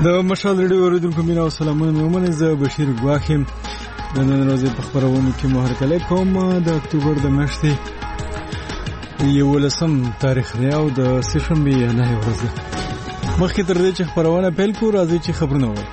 د مشال ریډیو اوریدونکو مینا او سلامونه ومنه. زه بشیر ګواخیم د نن ورځې په خبرونه کې محرکله کوم. د اکتوبر د میاشتې 11 تاریخ دی او د سهشنبه نه ورځ ده. مخکې تر دې چې خبرونه پیل کړو راځي چې خبرونه وایو.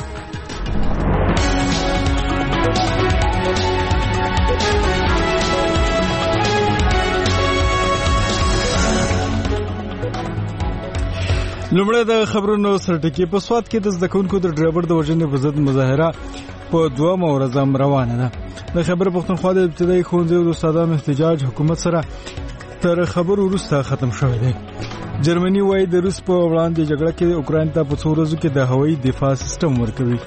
لومړی د خبرونو سرټکی په سواد کې د زدهکونکو د ډرایور د وژنې پر ضد مظاهره په 2 ورځ روانه ده. د خبر پښتونخوا د ابتدایي ښوونځي او استادانو احتجاج حکومت سره تر خبر وروسته ختم شوی دی. جرمني وايي د روس په وړاندې جګړه کې اوکراین ته په 2 ورځو کې د هوایي دفاع سیستم ورکوي.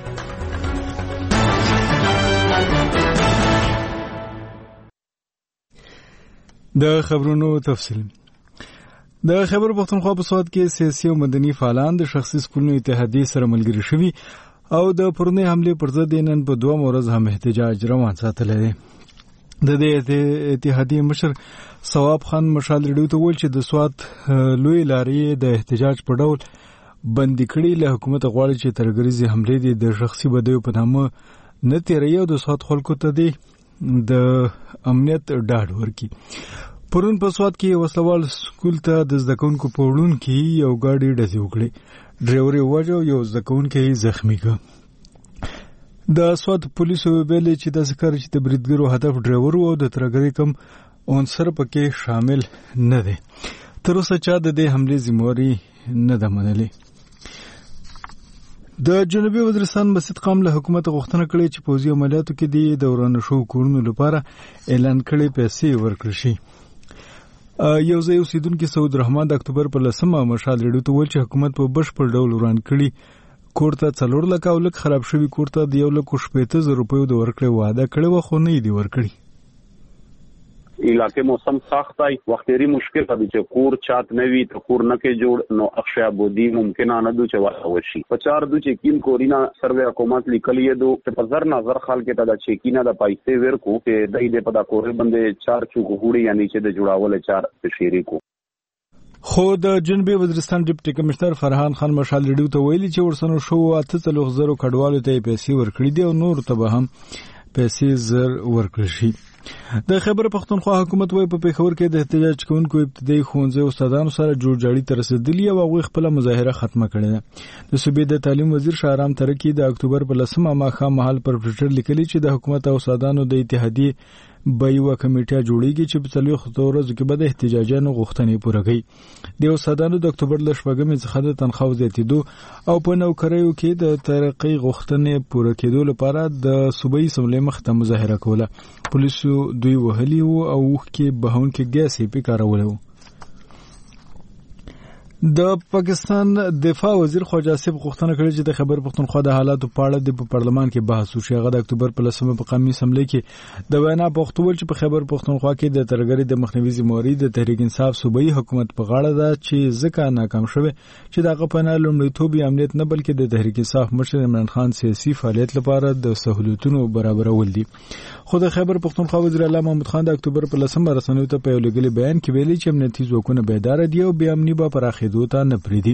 د خبرونو تفصیل. د خبر پښتونخوا په سواد کې سیاسي او مدني فعالان د شخصي سکولونو اتحادیې سره ملګري شوي او د پرونی حمله پر ضد نن په 2 ورځ هم احتجاج روان ساتلی دی. د دې اتحادیې مشر ثواب خان مشال ریډیو ته ویل چې د سواد لوی لارې د احتجاج په ډول بندي کړي. له حکومت غواړي چې ترګریزي حمله دي د شخصي بدیو په نامه نه تیری او د سواد خلکو ته دی د امنیت ډاډ ورکړي. پرون په سواد کې وسوال سکول ته د زدهکونکو په وړون کې یو ګاډي ډزې وکړې. ډرایور یې وژو یو زدهکونکی زخمی کړ. د سواد پولیسو ویلي چې د ذکر چې د بریدګرو هدف ډرایور او د ترګری کم عنصر پکې شامل نه دي. تر اوسه چا د دې حمله ذمہواری نه ده منلې. د جنوبي وزیرستان مسجد قام له حکومت غوښتنه کړې چې پوځي عملیاتو کې د دوران شو کورونو لپاره اعلان کړي پیسې ورکړي شي. یو ځای اوسیدونکو سعود رحمان د اکتوبر په 10مه مشال ریډیو ته ویل چې حکومت په بشپړ ډول وران کړي کور ته 4 لک او لک خراب شوی کور ته د 1,70,000 روپیو د ورکړې وعده کړې و خو نه دی ورکړي. علاقے موسم سخت ہے وختری مشکل ہے چې کور چات نوی ته کور نه کې جوړ نو اخشا بودی ممکن نه دو چې وشي 50 دو چې کیم کورینا سروے حکومت لیکلی دو په زر نظر خال کې دا چې کینا د پایسته ور کو چې دای دې پدا کورې باندې 4 چوک هوړي یعنی چې د جوړاول 4 شيری کو. خو د جنوبي وزیرستان ډیپټي کمشنر فرحان خان مشال ریډیو ته ویلي چې ورسره شو 8,000 کډوالو ته پیسې ورکړي دي او نور ته به هم پیسې زر ورکړي شي. د خبر پښتونخوا حکومت وايي په پیښور کې د احتجاج کوونکو ابتدایي ښوونځي او استادانو سره جوړجاړي تر رسیدلی او هغه خپل مظاهره ختمه کړې ده. د صوبې د تعلیم وزیر شاهرام ترکی د اکتوبر په 10مه ماښام مهال پر ټویټر لیکلي چې د حکومت او استادانو د اتحادیې بایو کمیټه جوړیږي چې په 4 ورځو کې به د احتجاجونو غوښتنې پوره کړي. د استادانو د اکتوبر ل 8مې څخه د تنخواه زیاتېدو او په نوکریو کې د ترقۍ غوښتنې پوره کېدو لپاره د صوبایي اسمبلی مخ ته مظاهره کوله. پولیسو دوی وهلي وو او وښکې بهونکي ګاز یې پکارول وو. د پاکستان دفاع وزیر خواجه آصف غوښتنه کړې چې د خبر پښتونخوا د حالاتو په اړه د پارلمان کې بحث وشي. هغه د اکتوبر په 10مه په قومي اسمبلی کې د وینا پښتول چې په خبر پښتونخوا کې د ترګری د مخنیوي ذمہواری د تحریک انصاف صوبایي حکومت په غاړه ده چې ځکه ناکام شوه چې دغه په نه لومړیتوب امنیت نه بلکې د تحریک انصاف مشر عمران خان سیاسي فعالیت لپاره د سہولتونو برابرول دي. خو د خبر پښتونخوا وزیر اعلی محمود خان د اکتوبر په 10مه رسنیو ته په یو لګلي بیان کې ویلي چې امنیتي ځواکونه بیدار دي او بیا امنیت به پراخېدو ته نه پریدي.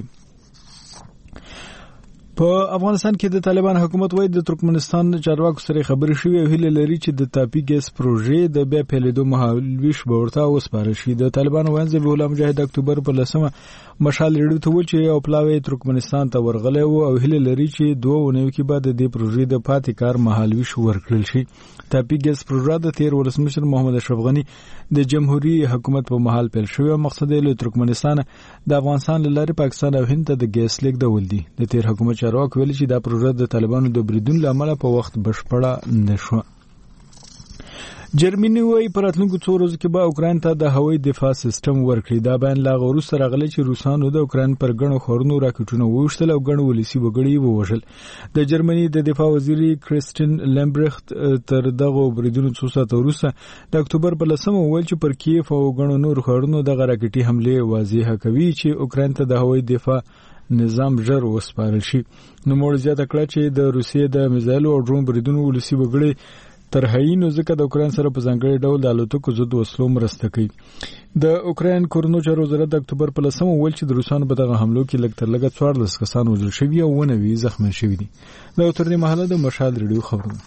په افغانستان کې د طالبان حکومت وايي د ترکمنستان چارواکو سره خبرې شوې او هیله لري چې د تاپی ګیس پروژې د بیا پیلېدو مهالويش به ورته وسپارل شي. د طالبان وایي ذبیح الله مجاهد اکتوبر په 10مه مشال ریډیو ته ویل چې یو پلاوی ترکمنستان ته ورغلی وو او هیله لري چې 2 ونیو کې بعد د پروژې د پاتې کار مهالويش ورکړل شي. تاپی ګیس پروژه د 13 ولسمشر محمد اشرف غنی د جمهوریت حکومت په محل پیل شوی او مقصد یې له ترکمنستان د افغانستان لارې پاکستان او هند ته د ګیس لیږدول دي. د 13 حکومت چارواکو ویلي چې دا پروژه د طالبانو د بریدون لامل په وخت بشپړه نشوه. جرمني وايي په راتلونکو 2 ورځو کې به اوکراین ته د هوایي دفاع سیستم ورکړي. دا بیان لا وروسته راغلی چې روسانو د اوکراین پر ګڼو ښارونو راکټونه وویشتل او ګڼ ولسي وګړي ووژل. د جرمني د دفاع وزیر کریستین لمبرخت تر دغه بریدونو څو ساعته وروسته د اکتوبر په 10مه ویل چې پر کیف او ګڼو نور ښارونو دغه راکټي حمله واضح کوي چې اوکراین ته د هوایي دفاع نظام ژر وسپارل شي. نو موږ زیاته کړه چې د روسیې د میزایلو او ډرون بریدونو ولسي وګړي ترهاینو ځکه د اوکراین سره په ځانګړي ډول د الوتکو ضد وسلو مرسته کوي. د اوکراین کورونو چارو وزارت د اکتوبر په 10 ویل چې د روسانو په دغه حملو کې لږ تر لږه 14 کسان وژل شوي او 9 زخمي شوي دي. دا تر دې مهاله د مشال ریډیو خبرونه.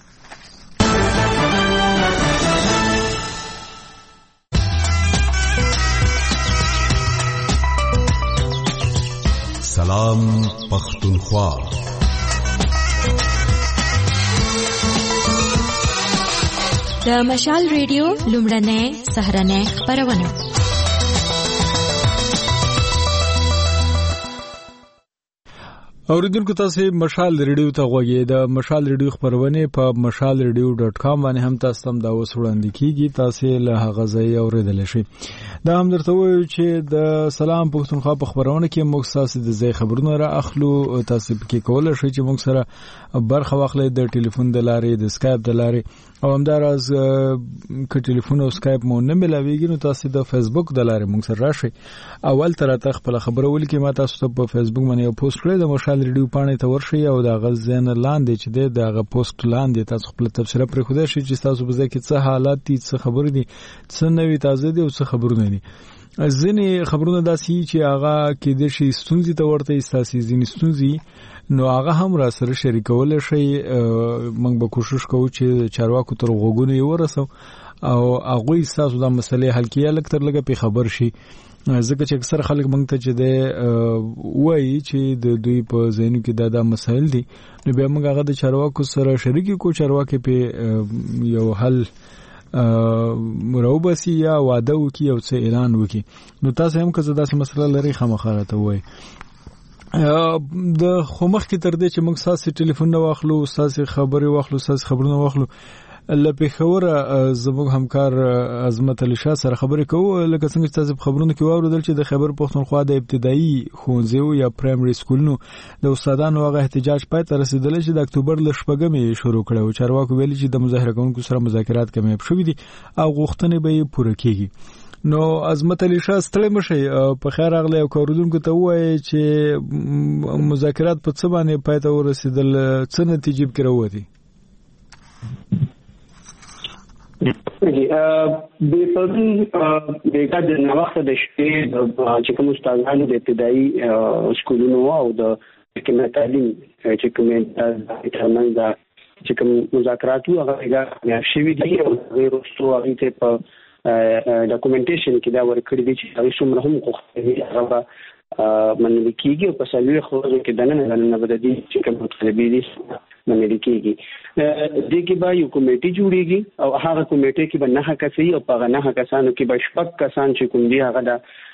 سلام پختونخوا. د مشال ریډیو لومړنۍ سهارنۍ خبرونه. اوریدونکو تاسو مشال ریډیو ته غوږی د مشال ریډیو خبرونه په mashalradio.com باندې هم تاسو هم دا وسوړاندې کیږي. تاسو له هغه ځای اوریدل شئ. دا هم درته وایو چې د سلام پښتونخوا په خبرونه کې موږ تاسو د ځای خبرونه را اخلو. تاسو پکې کولای شئ چې موږ سره برخه واخلئ د ټلیفون د لارې د سکایپ د لارې او همداراز که ټلیفون او سکایپ مو نه ملاويږي نو تاسو د فیسبوک د لارې موږ سره راشئ. اول تر ته خپل خبرونه ولیکئ. ما تاسو ته په فیسبوک باندې یو پوسټ کړی د مشال ریډیو پاڼې ته ورشئ او دا غزن لاندې چې دغه پوسټ لاندې تاسو خپل تفسیر پر خوده شي چې تاسو په ځکه څه حالات دي څه خبر دي څه نوې تازه دي او څه خبرونه دي. ځینې خبرونه داسي چې هغه کې د شي ستونزې ته ورته اساسي ځینې ستونزې نو هغه هم را سره شریکول شي. موږ به کوشش کوو چې چارواکو تر غوګونو یې ورسو او هغه تاسو د مسلې حل کیه لکه تر لګه په خبر شي. ځکه چې اکثر خلک موږ ته چې د وایي چې د دوی په ذهنو کې دا مسایل دي نو بیا موږ هغه د چارواکو سره شریک کو چارواکي په یو حل مروبسي یا واده وکي او څه اعلان وکي. نو تاسو هم که زدا سم مسله لري خامخاره ته وایي. د خومخ کې تر دې چې موږ ساسي ټلیفون نه واخلو ساسي خبري واخلو ساسي خبرونه واخلو لپاره خبره زموږ همکار عظمت علي شاه سره خبرې کوو. لکه څنګه چې تاسو خبرونه کې واوریدل چې د خیبر پښتونخوا د ابتدایي ښوونځیو یا پرایمري سکولونو د استادانو هغه احتجاج پای ته رسیدل چې د اکتوبر ل 8 شروع کړو. چارواکو ویلي چې د مظاهره کوونکو سره مذاکرات کمیاب شوې دي او غوښتنې به یې پوره کیږي. نو عظمت علي شاه ستړي مشي په خیر اغله او کوردونکو ته وایي چې مذاکرات په څه باندې پای ته ورسیدل څه نتیجې کړو دي. به پرون دغه د نوښت د شپې چې کوم استادانو د ابتدایي سکولونو او د حکومت تعلیم چې کوم د ترمن د چې کوم مذاکرات هغه شوي دي او غیر رسو هغه ته په ډاکومنټیشن کې دا ورکړي دي چې هغه څومره هم خوښوي هغه منل کیږي او په سلوي خوځو کې دنه بددي چې کوم مطالبه دي منل کیږي. د کې به یو کمیټي جوړیږي او هغه کمیټه کې به نه کسي او په نه کسانو کې به شپږ کسان چې کوم دي هغه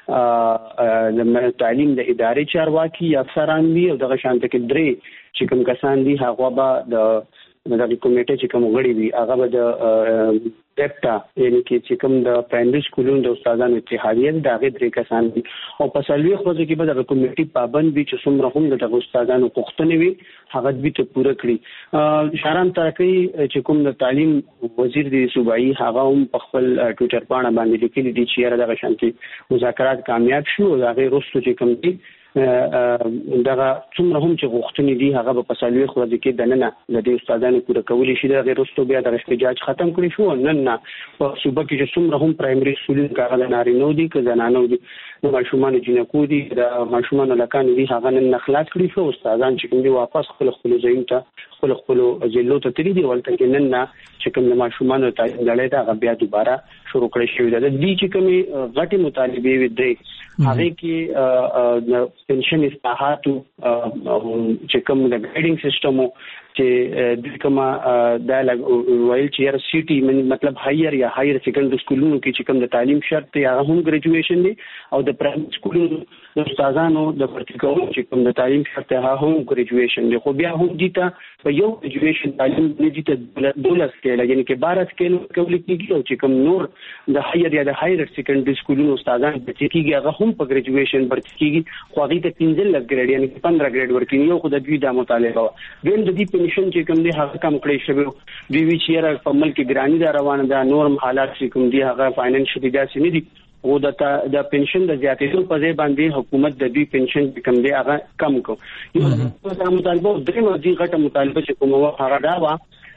د تعلیم د ادارې چارواکي افسران دي او دغه شانته کې درې چې کوم کسان دي هغه به د کمیټه چې کوم غړي وي هغه به د ډیپټا یعنی چې کوم د پرایمري سکولونو د استادانو اتحادیه د هغه درې کسان دي او په سلوي خوځو کې به د کمیټې پابند وي چې څومره هم د استادانو پوښتنې وي هغه به ته پوره کړي. شاران ترقی چې کوم د تعلیم وزیر دی صوبایي هغه هم په خپل ټویټر باندې باندې لیکلي دي چې دغه شانتي مذاکرات کامیاب شو او هغه رسو چې کوم دي دغه څومره هم چې غوښتنې دي هغه په سلوي خوځو کې دننه د دې استادانو پوره کولې شي. د رسو بیا د احتجاج ختم کړی شو نن نه په صوبه کې چې څومره هم پرایمري سکولونو کې هغه نارینه دي که زنانه دي د ماشومان جنکو دي د ماشومان لکان دي هغه نن خلاص کړی شو. استادان چې کوم دي واپس خپل ځایونو ته خپل ځلو ته تللی دي ولته کې نن نه چې کوم د ماشومان تعلیم لړۍ ته هغه بیا دوباره شروع کړی شوی دی. د دې چې کومې غټي مطالبه وي دی هغه کې د پنشن اصلاحات چې کوم د ګایډینګ سیستم چې د کومه د وایل چې ار سی ټي مطلب هایر یا هایر سیکنډري سکولونو کې چې کوم د تعلیم شرط دی هغه هم ګریجویشن دی او د پرایمري سکولونو د استادانو د پرتګاو چې کوم د تعلیم شرط هغه هم ګریجویشن دی. خو بیا هم دي ته په یو ګریجویشن تعلیم دي ته 12 سکیل یعنی کې 12 سکیل کول کېږي او چې کوم نور د هایر یا د هایر سیکنډري سکولونو استادان د کېږي هغه هم په ګریجویشن برت کېږي خو هغه ته 15 ګریډ یعنی 15 ګریډ ورکړي یو خو د دوی د مطالبه وین د دې پنشن چې کوم دي هغه کم کړی شوی وی چې په ملک ګرانی دا روانه ده نورم حالات چې کوم دي هغه فاینانشلی داسې نه دي او د پنشن د زیاتېدو په ځای باندې حکومت د دې پنشن کم دی هغه کم کو. یو د مطالبه درې مزي غټه مطالبه چې کومه هغه دا و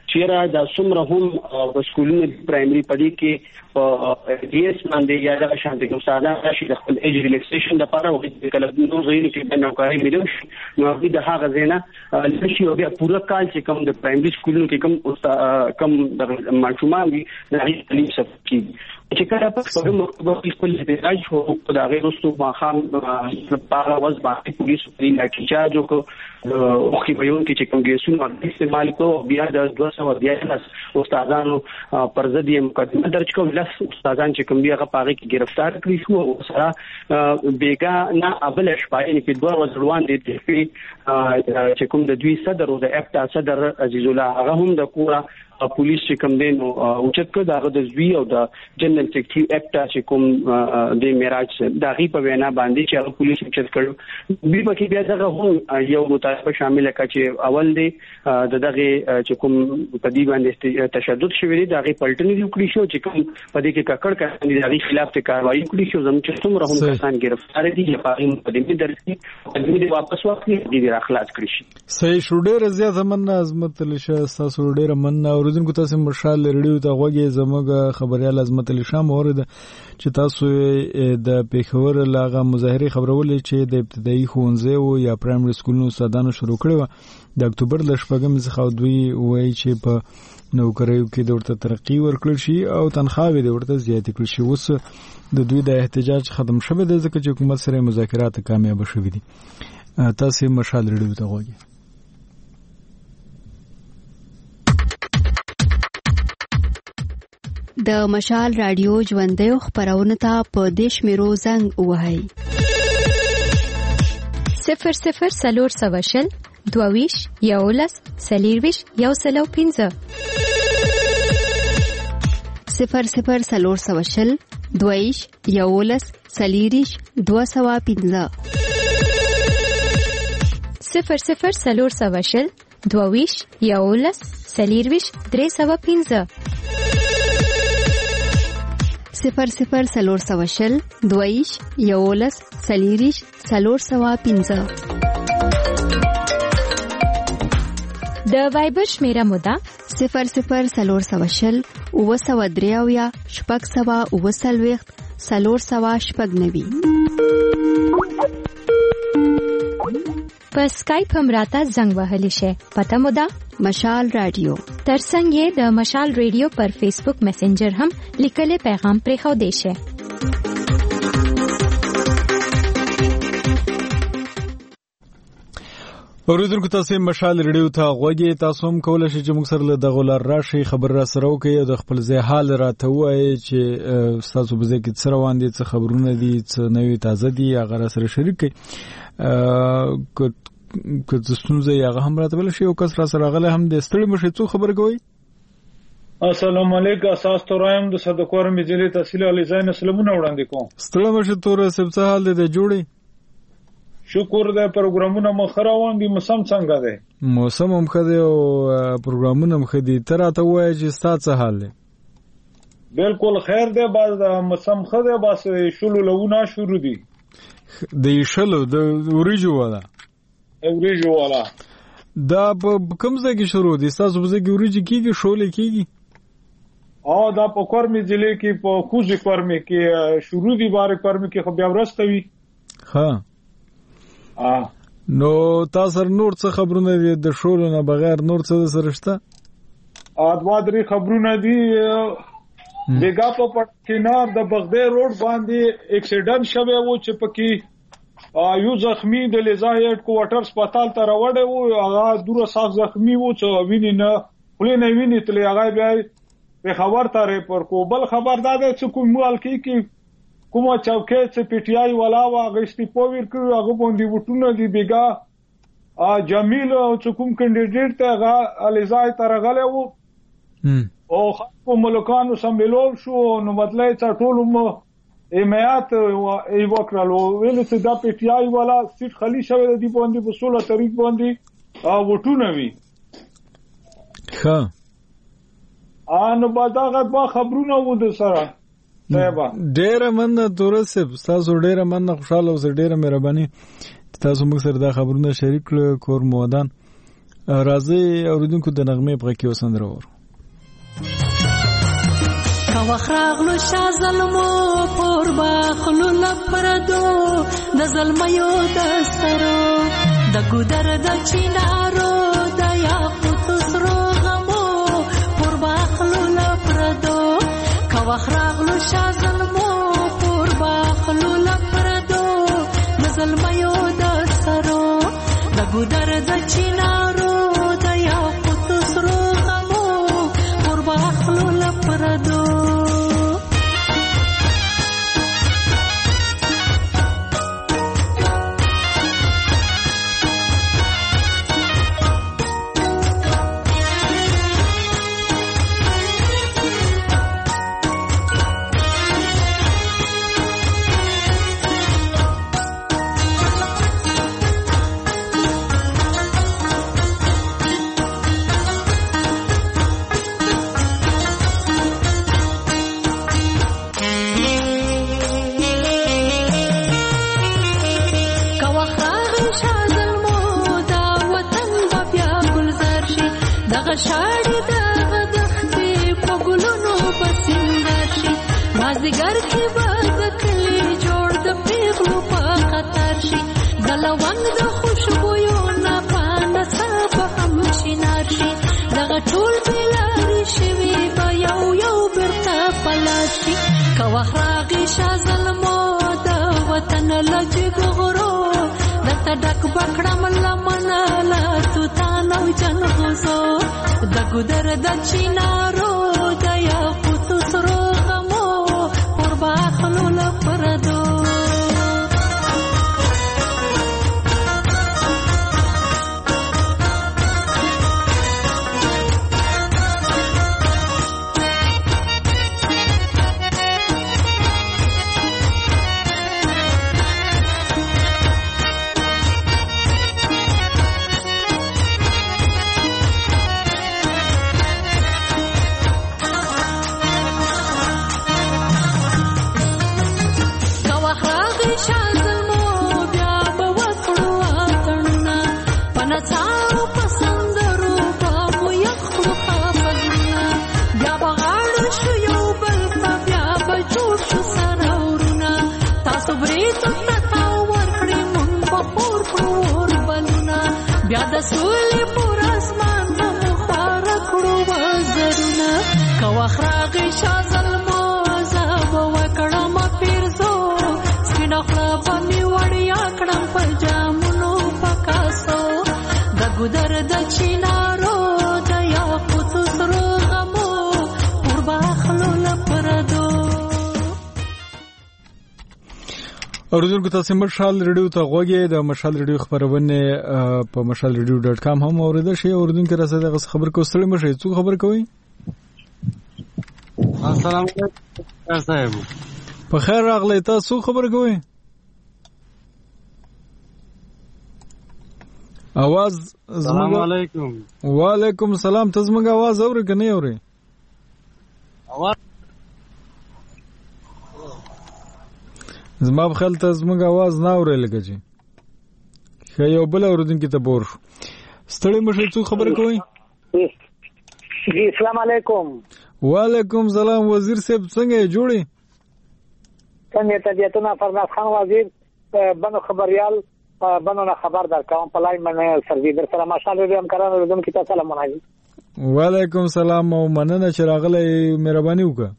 چیرې د څومره هم په سکولونو پرایمري پدې کې ډیس باندې یا د شانتي کوم ساده شي د خپل ایج ریلیکسیشن لپاره او د کله نو زین کې د نوکاری ملو نو د هغه زینا لشي او بیا پوره کال چې کوم د پرایمري سکولونو کې کم د ماشومان دي د تعلیم سفر چې کله په موږ خپل احتجاج وکړو دا غیر رسو ماخام په اواز باندې پولیس پرې احتجاج وکړو او کې په یو کې چې کوم ګیسونو استعمال کو بیا د 210 استادانو پر ضد یې مقدمه درج کړه لس استادان چې کوم دی هغه پاره کې گرفتار کړی شو او سره بیګا نه ابل شپای کې دوه وزروان دي چې کوم د دوی صدر او د اپتا صدر عزیز الله هغه هم د کوره پولیس چې کوم دین او چت کو داغه د زوی او د جنرال سیکریټری اپټا چې کوم د معراج د غي په وینا باندې چې هغه پولیس چت کړو بي پکې بیا دغه هم یو مطالبه شامل کړه چې اول دی دغه چې کوم په دې باندې تشدد شوی دی دغه پلټنې وکړي شو چې کوم په دې کې ککړ کړي دغه خلاف ته کاروایی وکړي شو زموږ چې څومره هم کسان گرفتار دي چې په مقدمه درسي دې واپس واخلي دې راخلاص کړي شي صحیح شو ډېر زیات مننه عظمت لشه تاسو ډېر مننه اوریدونکو تاسو مشال ریډیو ته غوږی زموږ خبريال عظمت لشام اورید چې تاسو د پیښور لاغه مظاهره خبرولې چې د ابتدایي ښوونځي او یا پرایمري سکولونو استادانو شروع کړو د اکتوبر د شپږم څخه دوی وایي چې په نوکریو کې د ورته ترقی ورکړل شي او تنخواوې د ورته زیات کړل شي اوس د دوی د احتجاج ختم شوه د ځکه چې حکومت سره مذاکرات کامیاب شوه دي تاسو مشال ریډیو ته غوږی د مشال رادیو ژوندۍ خبرونه ته په دیش میرو زنګ وهاي 00 سلور سواشل دوویش یولس سلیرویش یوسلو 15 00 سلور سواشل دوویش یولس سلیریش 215 00 سلور سواشل دوویش یولس سلیرویش 315 00 سلور سواشل دویش یولس سلیریش سلور سوا 15 د وایبر شمیره مودا 00 سلور سواشل وسودریاویا شپږ سوا وسلويخت سلور سوا شپږ نوي په اسکایپ هم راته زنګ وهلی شي پته مودا مشال رادیو ترڅنګ یې د مشال رادیو پر فیسبوک میسنجر هم لیکلي پیغام پرې خو دی شي اوریدونکو تاسو مشال ریډیو ته غوږی تاسو هم کولای شئ چې موږ سره له دغه لار راشي خبر را سره وکړئ د خپل ځای حال راته وایي چې تاسو به ځکه څه روان دي څه خبرونه دي څه نوې تازه دي هغه را سره شریک کړئ که څه هغه هم راته بل شي او کس را سره غله هم د ستړي مشي څو خبر کوي السلام علیکم اساس تورایم د صدقور مجلې تحصیل علی زین سلامونه وړاندې کوم ستړي مشي تور سب څه حال دی جوړي شکر د پروګرامونو مخراوان دي موسم څنګه دی موسم هم خدي او پروګرامونه هم خدي تر ته وایي چې ستاسو حال دی بالکل خیر دی بعد د موسم خدي بس شلو لونه شروع دي د شلو د اوریجو والا اوریجو والا دا کوم ځای کې شروع دي تاسو په ځای کې اوریجو کیږي شولې کیږي او دا په کورمي ضلع کې په خوځي کورمي کې شروع دي بار کورمي کې خو بیا ورستوي ها نو تاسو نور څه خبرونه دي د شولو نه بغیر نور څه سرشته ادوا درې خبرونه دي بیګا په پټینار د بغداد روډ باندې اکسیډنټ شوه و چې پکې یو زخمی د لزای هډ کوارټر هسپتال ته راوړی و هغه دوره صاف زخمی و چې ویني نه خلې نه ویني تل هغه بیا په خبر ترې پر کو بل خبر داده چې کوم مال کې کومه چوکۍ چې پی ټی آی والا واغ استیپو ورکړو هغه باندې وټونه دی بیګا جمیل او چې کوم کینډیډیټ ته هغه لزای ته راغلی و او خلکو ملکانو سمبلو شو نو بدلای څه ټول حمایت ای وکړلو ویل چې دا پی ټی آی والا سیټ خالی شوی دی باندې په 16 تاریخ باندې وټونه وی ښه ان بعد هغه خبرونه و د سره ډیره مننه تورسب تاسو ډیره مننه خوشاله اوسئ ډیره مهرباني تاسو موږ سره دا خبرونه شریک کړل کور مودان راځي اوریدونکو د نغمه په کې وسندره ورو کا وخراغلو شازلمو پر باخلو لپردو د زلمیو د سرو د ګودر د چینارو د یاقوت سرو غمو پر باخلو لپردو کا وخراغلو شازلمو پر باخلو لپردو د زلمیو د سرو د ګودر د چینارو د یاقوت سرو غمو پر باخلو لپردو شاړې د دښتې په ګلونو پسندر شي مازدیګر کې به د کلي جوړ د پیغلو په خطر شي د لونګ د خوشبویو نه پاڼه به هم شینار شي دغه ټول بېلارې شوي به یو یو بېرته پلاس شي که وخت راغی شاه زلمو د وطن له جګو غرو درته ډک به کړم لمنه له توتان او جنغوزو د ګودر د چینارو د یاقوتو سرو غمو پر باخلو لپردو بیا د سولې پر اسمان هم خواره کړو وزرونه که وخت راغی شاه زلمو زه به وکړم پیرزو سپینه خوله به مې وړیا کړم په جامونو په کاسو د ګودر د چینارو د یاقوتو سرو غمو پر باخلو لپردو اوریدونکو تاسو مشال ریډیو ته غوږی د مشال ریډیو خبرونه په mashalradio.com هم اوریدل شي اوریدونکو راځي د خبر کوستړی مشه څو خبر کوي السلام علیکم صاحب په خیر راغلی تاسو خبر کوي आवाज السلام علیکم وعلیکم السلام تاسو موږ आवाज اورئ کنه اورئ आवाज زما په خیال ته زموږ आवाज نه اوري لګی چې یو بل اوریدونکو ته بور ستړي مشه څو خبر کوي جی السلام علیکم وعلیکم السلام وزیر صاحب څنګه جوړی څنګه طبيعتونه فرناز خان وزیر بنو خبريال بنو نه خبر درکوم په لاین باندې سروي در سره ماشاءالله هم کارانو اوریدونکو ته سلام علیکم وعلیکم السلام او مننه چې راغلی مهرباني وکړه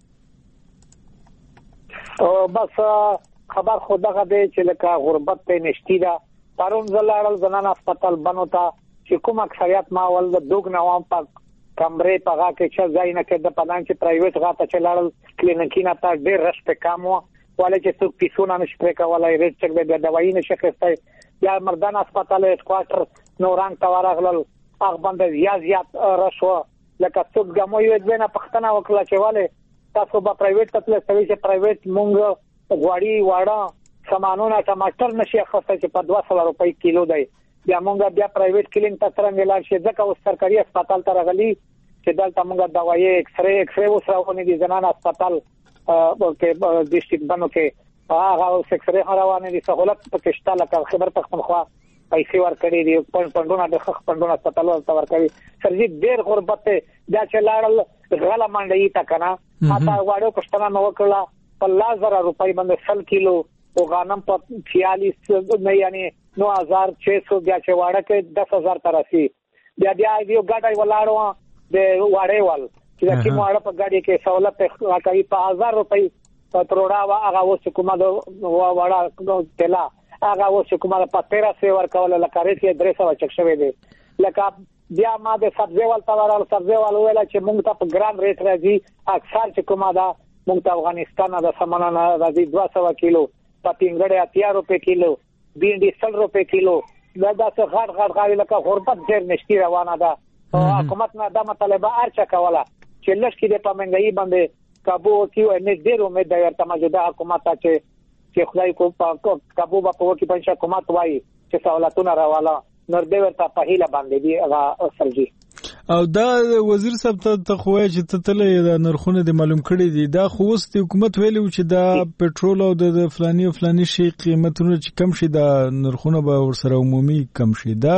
او بس خبر خدغه دی چې لکه غربت ته نشتی دا پرون زلاړل زنان هسپتال بنو تا چې کوم اکثریت ما ول د دوګ نوام په کمرې په غا کې چې ځای نه کې د پدان چې پرایویټ غا ته چلاړل کلینیکینا ته ډېر رش په کامو ولې چې څوک پیسونه نشي کولای ریټ چک د دوايي نشي خسته یا مردان هسپتال هډ کوارټر نوران توارغلل هغه باندې زیات رشوه لکه څوک ګمو یو ځنه پښتنه وکړه چې والے تاسو به پرایویټ ته تللی چې پرایویټ مونږ غواړي واړه سامانونه ټماټر نشي خسته چې په 200 روپۍ کیلو دی بیا مونږ بیا پرایویټ کلینیک ته څنګه لاړ شي ځکه اوس سرکاري هسپتال ته راغلي چې دلته مونږ دوايي ایکس رے وسراونه دي زنان هسپتال کې ډیسټریکټ بنو کې هغه ایکس رے روانه دي سہولت پکې شته لکه خبر پختونخوا پیسې ورکړي دي پندونه د خخ پندونه سپټالو ته ورکړي سرجی ډېر غربت دا چې لاړل غلا منډي تا کنه اته واړو پښتنه نو وکړه 15000 روپۍ باندې 100 کیلو او غنم په 46 نه یعنی 9600 بیا چې واړه کې 10000 ترسي بیا یو ګاډي ولاړو د واړې وال چې کوم واړه په ګاډي کې سہولت کوي په 1000 روپۍ پتروډا وا هغه اوس کومه واړه تلا هغه اوس کومه په 1300 ورکول لکه ریټ 300 چک شوی دی لکه بیا ما د سبزی وال تاورال سبزی وال ویل چې موږ ته په ګرام ریټ راځي اکثر چې کومه دا موږ ته افغانستان د سمنانه راځي 200 کیلو پټینګړې 80 روپے کیلو بینډي 100 روپے کیلو دا څه غړ غاوی لکه غربت ډېر نشتی روانه ده او حکومت نه دا مطالبه ارچا کوله چې لشکې د پامنګي باندې کابو کیو نه ډېر امید ده ورته موجوده حکومت چې خدای کو کابو په وکی پنځه حکومت وایي چې سہولتونه راواله نور دې ورته په هیله باندې دی هغه سرجی او دا وزیر صاحب ته خوای چې تتلې د نرخونه د معلوم کړي دي دا خو اوس د حکومت ویلو چې دا پټرول او د فلاني شي قیمتونه چې کم شي دا نرخونه به ورسره عمومي کم شي دا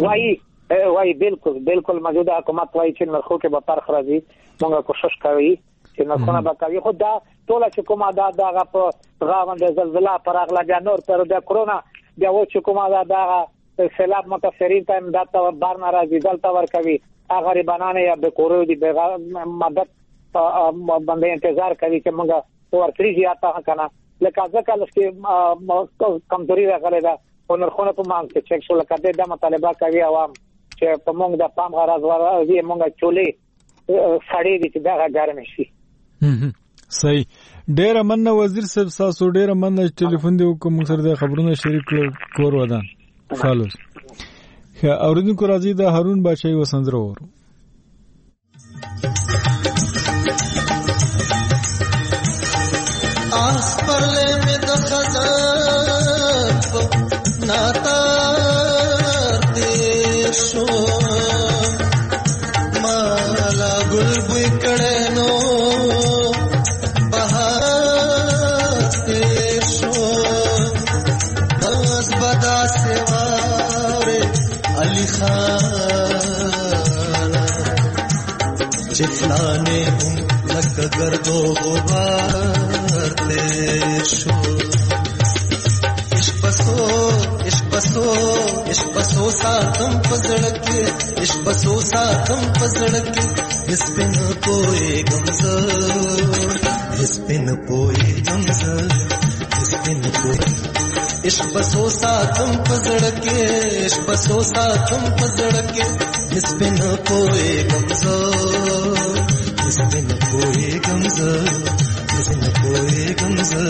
وای بالکل موجوده حکومت وای چې نرخو کې به فرق راځي موږ کوشش کوي چې نرخونه به کوي خو دا ټول چې کومه دا په غاوند زلزلہ پر اغلا بیا نور پر د کرونا بیا و چې کومه دا سیلاب متاثرین ته امداد ته بار ناراضي دلته ورکوي هغه غریبانه یا به کورو دي به مدد باندې انتظار کوي چې موږ ورکړي زیاته کنه لکه ځکه چې کمزوري راغله دا نرخونه په مانګ کې چک شو لکه دا مطالبه کوي عوام چې په موږ د پام غراز ورځي موږ چولې سړې دي چې دا ګرم شي صحیح ډېر مننه وزیر صاحب تاسو ډېر مننه ټلیفون دی کوم سره د خبرونه شریک کور ودان فالوز اوریدونکو راځي د هارون بچي وسندره ورو آس پرلے میں دخزات ناتا دیشو مالا گل بوئی کڑینو بہار دیشو دس بدا سوارے علی خان چفلانے ہم لک گردو غبار دیشو عشق بسو ساتم پزڑکے عشق بسو ساتم پزڑکے اس پہ نہ کوئی غمزہ اس پہ نہ کوئی غمزہ اس پہ نہ کوئی عشق بسو ساتم پزڑکے عشق بسو ساتم پزڑکے اس پہ نہ کوئی غمزہ اس پہ نہ کوئی غمزہ اس پہ نہ کوئی غمزہ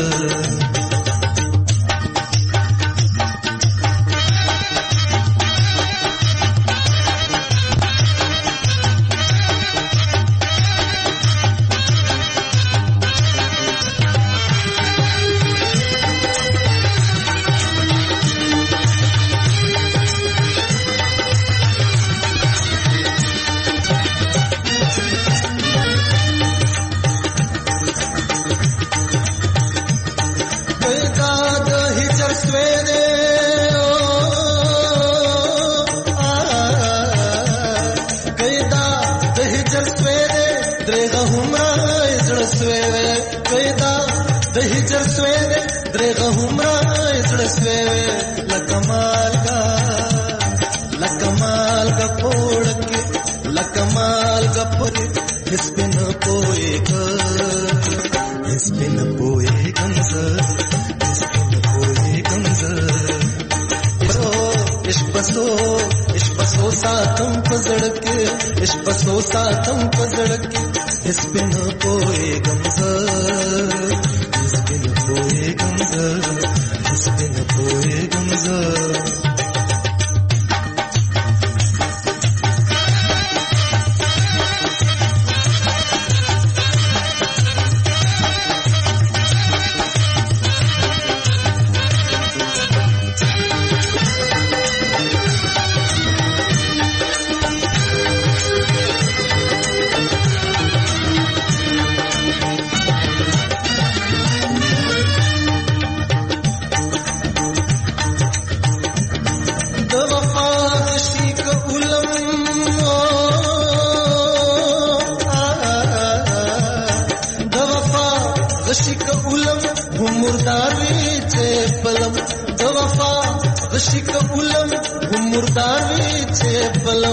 وی چې پلم د وفا عشق ولم مردار وی چې پلم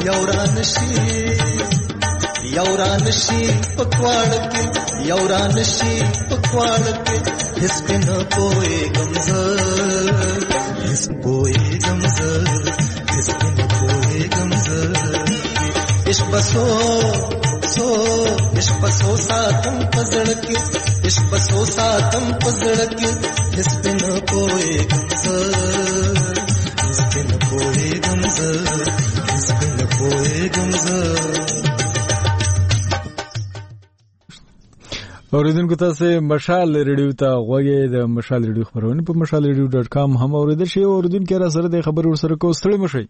یوران شي پکواړ کې یوران شي پکواړ کې هیڅ نه پوي غمزه هیڅ پوي غمزه هیڅ نه پوي غمزه عشق بسو ساتم پزړ کې عشق بسو ساتم پزړ کې هیڅ نه پوي غمزه هیڅ نه پوي غمزه هیڅ نه پوي غمزه. اوریدونکو تاسو مشال ریډیو ته غوږی د مشال ریډیو خبرونه په mashalradio.com هم اوریدل شي. اوریدونکو را سره د خبر ورسره کو ستړي مشي.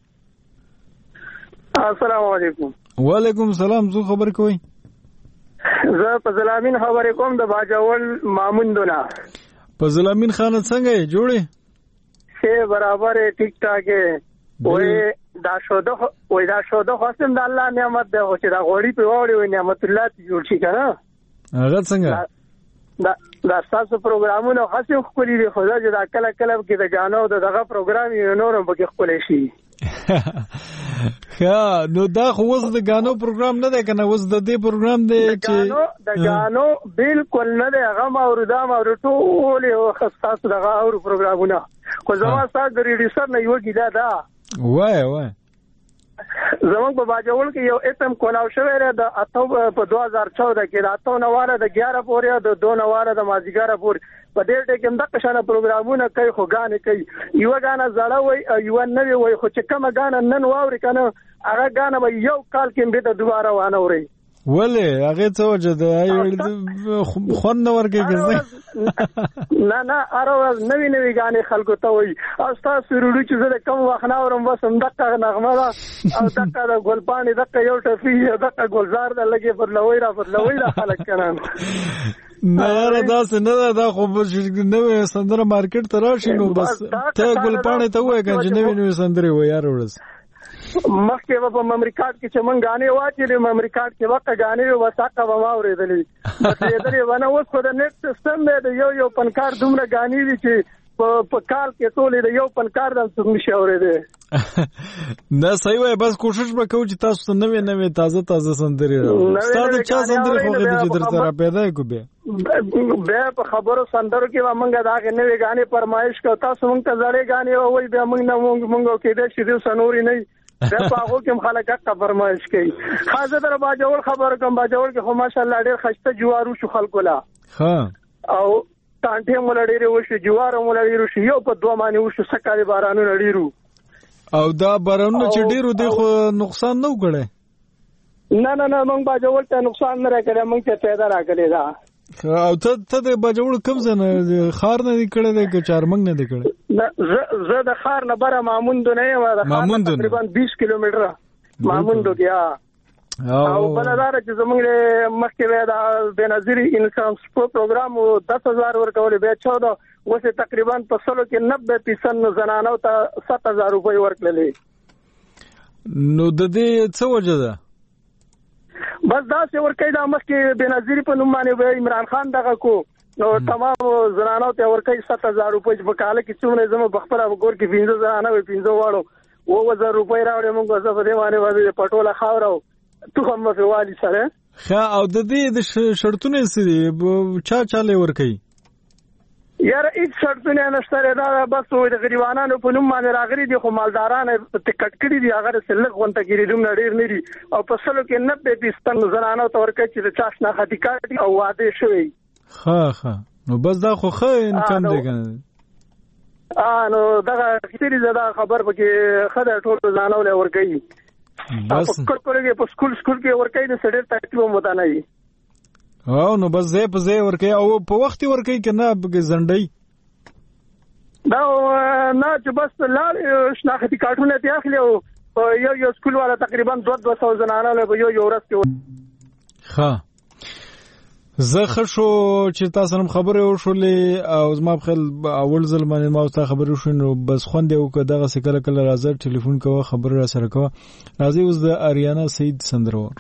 السلام علیکم. وعلیکم السلام. زه خبر کوي زه فضل امین خبرې کوم د باجوړ ماموندونه. فضل امین خان څنګه جوړه شه برابر ټیک ټاک وې دا شوده خاصم د الله نعمت ده چې دا غوړي په وړي نعمت الله جوړ شي کنه. هغه څنګه دا تاسو پروګرامونه خاصه خولي دي خو دا چې دا کله کې د غانو دغه پروګرام یو نورم پکې خولې شي. نو دا خو وز د غانو پروګرام نه ده کنه وز د دې پروګرام دی چې د غانو بالکل نه ده هغه موردا ټول یو خاص دغه اور پروګرامونه خو زما سات د ریډیسر نه یو کیدا دا وای زمونږ په باجوړ کې یو اتم کولاو شوی دی د اته په 2014 کې د اته نواره د 11 پورې د 2 نواره د مازیګر پورې په دې ټکم د قشانه پروګرامونه کوي خو غانې کوي یو غانه زړه وای یو نوې وای خو چې کومه غانه نن واوري کنه هغه غانه به یو کال کې به د دوباره وانه اوري ولې هغه څه وجه ده خون نو ورګي ګرځي نه اروز نوې غانې خلکو ته وای او تاسو ورودو چې زه کوم وخت نه اورم بس هم دغه نغمه ده او دغه د ګلپانی دغه یو ټفي دغه ګلزار ده لګي پر لوي را خلک کنه نه دا څنګه دا خو نوې سندره مارکیټ ته راشي نو بس ته ګلپانی ته وای کنه نوې سندره وای یار ورس مخکې په امریکات کې چې مونږ غانې واچلې امریکات کې وخت غانې وساقه و ما اورېدلې بس دې ونه اوس په د نت سیستم دی یو پنکار دومره غانې دي چې په کال کې ټولې د یو پنکار د څه نشي اورېدې نه صحیح وای بس کوشش وکړو چې تاسو نوې تازه سندري ستاسو چا سندري خو دې چې در سره پیدا کو به په خبرو سندرو کې مونږ دا نوې غانې فرمایش کو تاسو مونږ ته زړې غانې وای به مونږ کې دې چې سنوري نه دا په هغه کې خلک حق فرمایش کوي. خاصه در باجوړ خبر کوم باجوړ کې خو ماشاءالله ډېر خسته جوارو شو خلکو لا ها او تانټه مولړې وشو جوار مولړې شو یو په دوه معنی وشو سکاري بارانو نړیرو او دا بارانو چې ډیرو دی خو نقصان نه وکړي نه مونږ باجوړ ته نقصان نه راکړي مونږ ته پیدا راکړي دا او ته د باجوړ کوم ځنه خار نه کړي د چارمنګ نه دی کړي زه د خار نه بره ماموند نه یم تقریبا 20 کیلومتر ماموند کې او بلدار چې زموږ مخکې دا بنظیر انسان پروګرام 10000 ورکول به 14 وسه تقریبا په سلو کې 90% زنانو ته 7000 روپۍ ورکړلې نو د دې څه وجه ده بس دا څه ورکې دا مخکې بنظیر په نوم باندې عمران خان دغه کو نو تمام زنانو ته ورکې 7000 روپۍ په کال کې څومره زمو بخپل وګور کې 15 زنانه 15 واړو 2000 روپۍ راوړې موږ زه په دې باندې پټوله خاورو تو هم په والی سره او د دې د شرطونه سړي چاله ورکې یاره هیڅ شرطونه نشته دا بس د غریبانو په نوم باندې راغلي دي خو مالداران ټکټ کړي دي هغه سلګ غونټه ګری دوم نړیر نه دي او په سلو کې 90% زنانو ته ورکې چې د چاش نه خاطی کاټي او واده شوی ها نو بس دا خو ښه انکم دی کنه نو دا کثیری زدا خبر پکې خدای ټول زنانو له ورکې بس کورګه په سکول کې ورکې د سړی تکلیف مو نه وي او نو بس زه په زه ورکې او په وخت ورکې کنه به زندۍ دا نه چې بس لار شناختی کارتونه ته اخلي او یو سکول والا تقریبا 200 زنانه له یو ورځ کې ها زه خشو چې تاسو هم خبره وشولې او زما په خل اول ځل باندې ما تاسو خبره وشو بس خوند یو کده سکه کله راځه ټلیفون کوه خبره را سره کوه راځي اوس د اریانا سید سندرور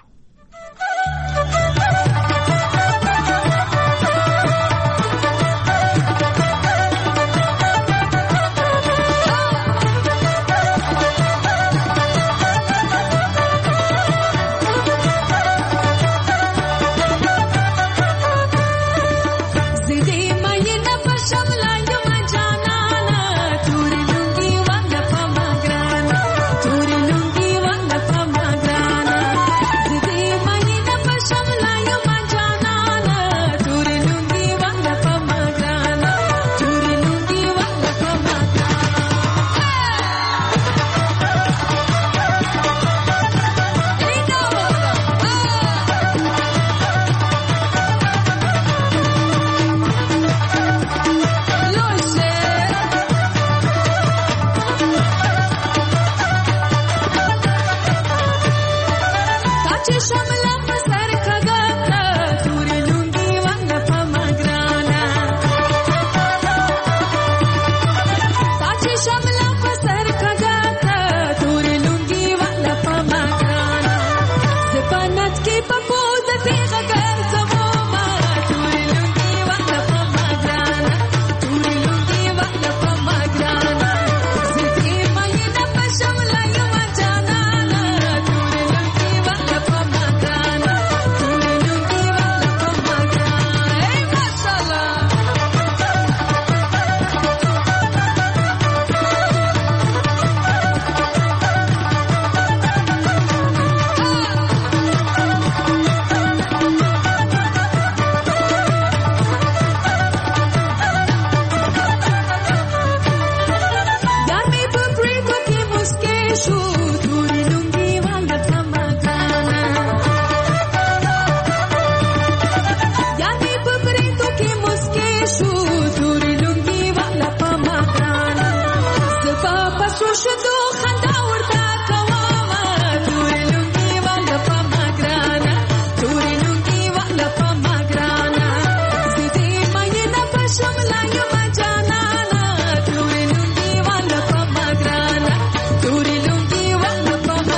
شدو خندا ورته کومه تورې لونګي والا په ما ګرانه تورې لونګي والا په ما ګرانه زه دې مینه په شمله یم جانانه تورې لونګي والا په ما ګرانه تورې لونګي والا په ما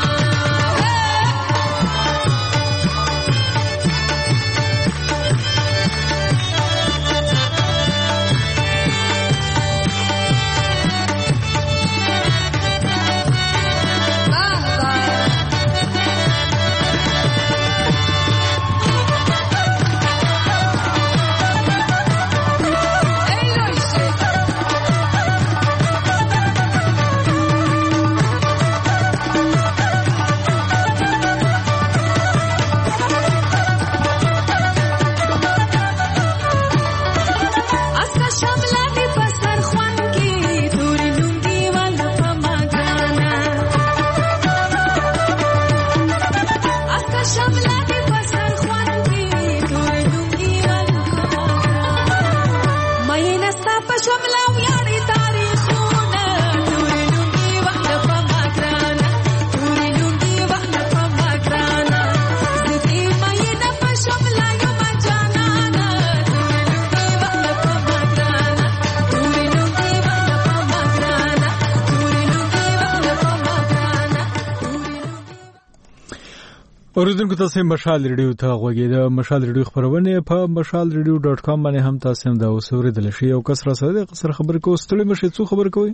اوریدونکو تاسو مشال ریډیو ته غوږی د مشال ریډیو خبرونه په mashalradio.com باندې هم تاسو هم دا اوسوریدل شي او کس را سره د قصر خبر کو ستړي مشه څو خبر کوي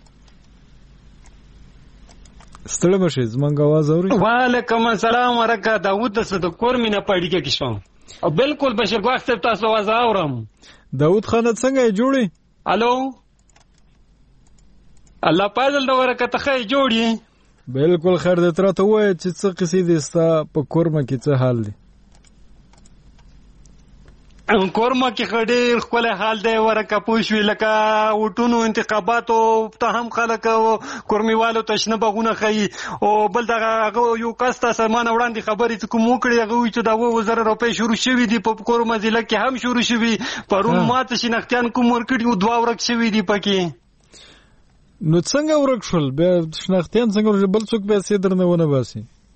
ستړي مشه زمونږ आवाज اوري وعلیکم السلام ورکه داوود د کورمینه پړی کې کښوم او بالکل بشیر وخت تاسو आवाज اورم داوود خان څنګه جوړي الو الله پازل د ورکه ته جوړي بالکل خیر د تر ته وای چې څه قصې دي ستا په کورمه کې څه حال دی کورمه کې خډیر خپل حال دی ورکه پوښوي لکه وټونو انتخاباتو ته هم خلک کورمیوالو تشنه بغونه خي او بل دغه یو کاستا سامان وړاندې خبرې کوم وکړي هغه چې دا 2000 روپۍ شروع شوې دي په کورمه ضلع کې هم شروع شوې پرون ماته شنختيان کوم ورکړي او 2 ورک شوې دي پکې نو څنګه ورک شول به شنختيان څنګه بل څوک پیسې درنه ونه باسي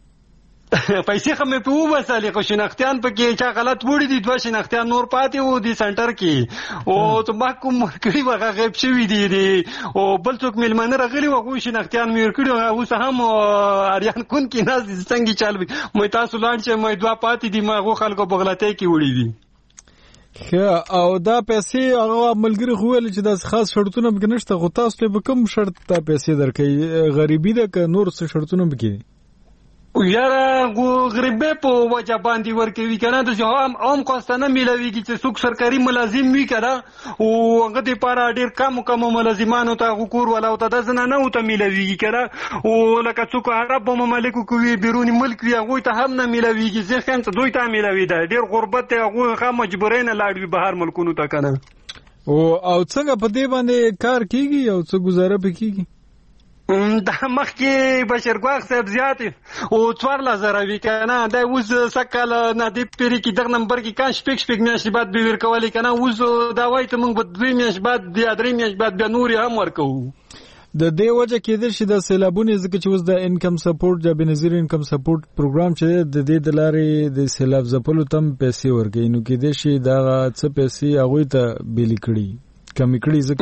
پیسې خو مې په وباسلې خو شنختيان پکې چا غلط وړي دي 2 شنختيان نور پاتې وو دي سنټر کې او ته محکوم ورکړي وغه غیب شوی دي او بل څوک ملمنه راغلي وغه شنختيان مې ورکړي او هم اریان کون کې ناز څنګه چالوي مې تاسو لاړ چې مې 2 پاتې دي ما غو خلکو بغلته کې وړي دي او دا پیسې هغه ملګری خو ویل چې دا خاص شرطونه به نشته خو تاسو ته به کوم شرط ته پیسې درکې غریبي ده که نور څه شرطونه به کې یاره غریبه په وجه باندې ورکوي کنه د عام کوستانه ملويږي چې څوک سرکاري ملازم وي کنه او هغه د پاره ډیر کم ملازمانو ته حقوق ولا او ته ځنه نه او ته ملويږي کنه او لکه څوک عرب مملکو کوي بیرونی ملک وي هغه ته هم نه ملويږي ځکه چې دوی ته ملوي ده ډیر غربت هغه خه مجبورین لاړوي بهر ملکونو ته کنه او څنګه په دې باندې کار کیږي او څه گزاره پکېږي دا مخکې بشرګواخ صاحب زیات او 4000 وی کنه دا اوس سکل نه دی پیری کې دغه نمبر کې کاش پک میاشتې بعد به ورکولې کنه اوس دا وایي ته موږ په 2 میاشتې بعد بیا 3 میاشتې بعد بیا نور هم ورکو د دې وجه کېدل چې د سیلابونو ځکه چې اوس د انکم سپورټ د بنظیر انکم سپورټ پروګرام چې د دې د لارې د سیلاب ځپلو تم پیسې ورکوي نو کېدل شي دا څه پیسې هغه ته بیل کړي کمی کړي ځکه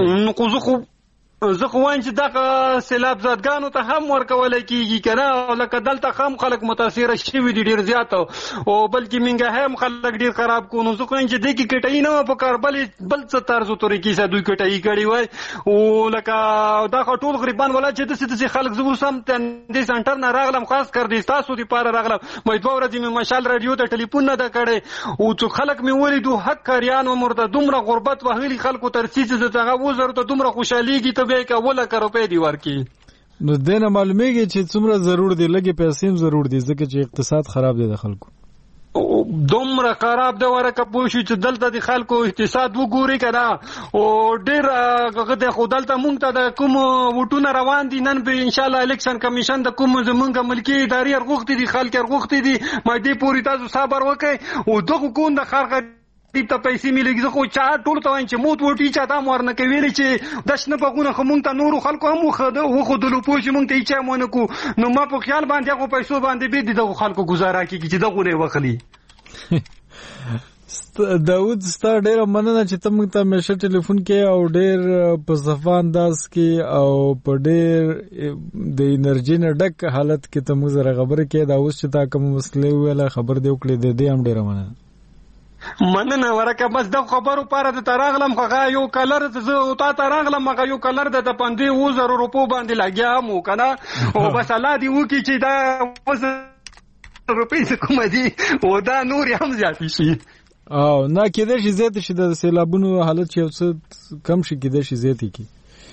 زه خو وایم چې دا سیلاب زادګانو ته هم ورکول کیږي کنه لکه دلته هم خلک متاثر شوي دي ډیر زیات او بلکې منګه هم خلک ډیر خراب کو نو زه خو چې د کی کټای نه په کار بل څه طرز طریقې سره دوی کټای کړي وای او لکه دا ټول غریبان ولا چې د خلک زو سم د سنټر نه راغلم خاص کر دي تاسو دی پاره راغلم مې 2 ورځې مې مشال رادیو ته ټلیفون نه دا کړي او څو خلک مې ولیدو حق کاریان و مرده دومره غربت وهلي خلکو ترسیز زغه وزر ته دومره خوشاليږي ته کا ولا روپے دی ورکی نو دنه معلومیږي چې څومره ضرور دی لګي پیسې هم ضرور دي ځکه چې اقتصاد خراب دی د خلکو دومره خراب دی ورکه پوښي چې دلته د خلکو اقتصاد وګوري کنه او ډیر هغه د خودلته مونږ ته د کوم وټونه روان دي نن به ان شاء الله الیکشن کمیشن د کوم زمونږ ملکی ادارې ارغوختي دي خلک ارغوختي دي مې دې پوری تاسو صبر وکړئ او دغه کوم د خارغه غریب ته پیسې ملګي زه خو چا ټول ته وایم چې موت وټی چا ته ورنه کوي چې دشنه بغونه خو مونږ ته نورو خلکو هم وخدلو پوه چې مونږ ته هیڅ مونږ کو نو ما په خیال باندې هغه پیسو باندې به دغه خلکو گزاره کوي چې دغه نه وخلی داود ستا ډیره مننه چې ته موږ ته همیشه ټلیفون کې او ډیر په صفا انداز کې او په ډیر د انرژي نه ډک حالت کې ته موږ سره خبرې کې دا اوس چې تا کوم مسلې ویله خبر دی وکړې د دې هم ډیره مننه ورکه بس د خبرو پاره د تراغلم خو یو کلر زه تا تراغلم مګه یو کلر د 50,000 روپو باندې لګیا مو کنه او بس الله دی وکي چې دا روپې کوم دي او دا نور هم زیات شي او نه کېدای شي زیات شي د سیلابونو حالت یو څه کم شي کېدای شي زیات کی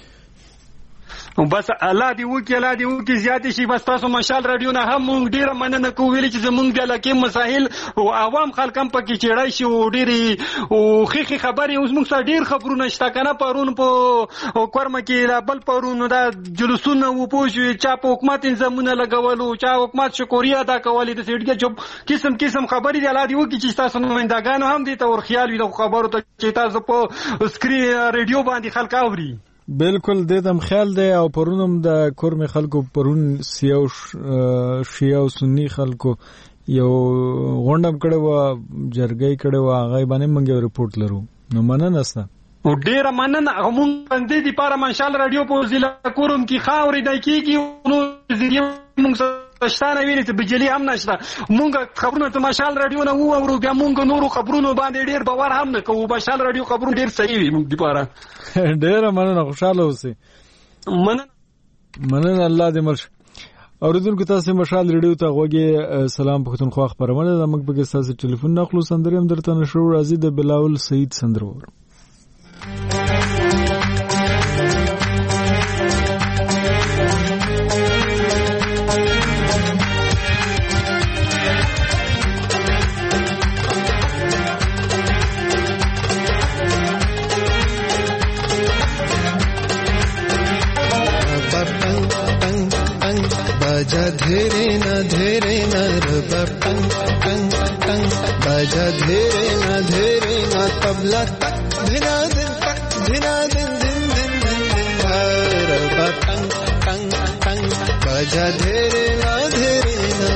بس الله دی وکي زیات شي بس تاسو مشال رادیو نه هم مونږ ډیره مننه کوو ویل چې زمونږ د لکه مسائل او عوام خلک هم پکې چړای شي او ډیره او خخي خبري اوس موږ سره ډیر خبرونه شته کنه پرون په کورمه کې بل پرون دا جلوسونه و پوښي چا په حکومت انځمونه لګولو چا حکومت شکریا ادا کولې د سیټګه قسم خبري دی الله دی وکي چې تاسو نمائندګانو هم دي ته ور خیال وي د خبرو ته چې تاسو په سکرین رادیو باندې خلک اوري بالکل د دم خیال دی او پرونم د کورم خلکو پرون شیعه او سنی خلکو یو غونډم کړه و جرګې کړه و هغه باندې موږ ریپورت لرو نو مننه ستا او ډیر مننه همون باندې دی پاره ماشال رادیو په ضلع کورم کې خاورې دای کیږي نو زیری موږ پښتانه ویلي چې بجلی هم نشته مونږ خبرونه ته ماشال رادیو نه وورو بیا مونږ نورو خبرونو باندې ډیر باور هم نه کوو ماشال رادیو خبرونه ډیر صحیح وي مونږ لپاره ډیر مننه خوشاله اوسئ مننه الله دې مرش اوریدونکو تاسو مشال رادیو ته غوږی سلام پښتونخوا خبرونه د موږ به تاسو ټلیفون نخلو سندري هم درته نشو راځي د بلاول سعید سندرور बाजा धेरे न रबा टंग टंग टंग बाजा धेरे न तबला तक धिना दिन दिन रबा टंग टंग टंग बाजा धेरे न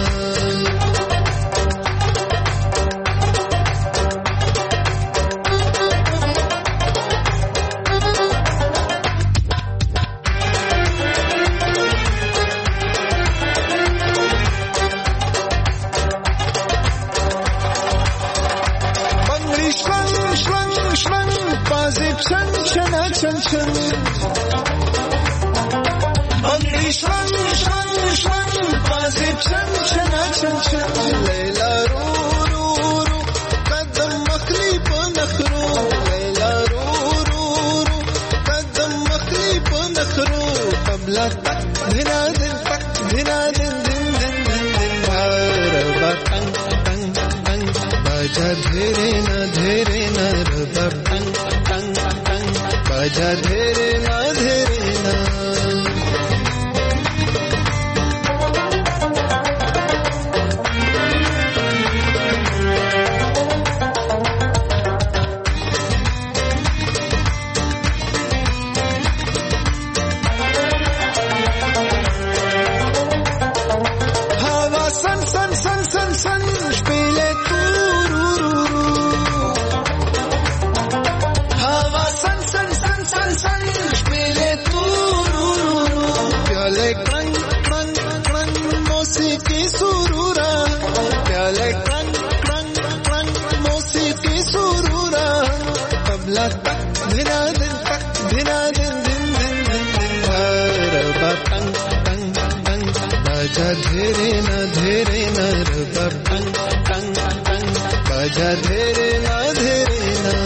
लैला रो कदम मखली पनखरो लैला रो कदम मखली पनखरो तबला तक धिना दिन दिन रबा टंग टंग टंग बाजा धेरे न रबा टंग टंग टंग बाजा धेरे न धेरे न रबा टंग टंग टंग बाजा धेरे न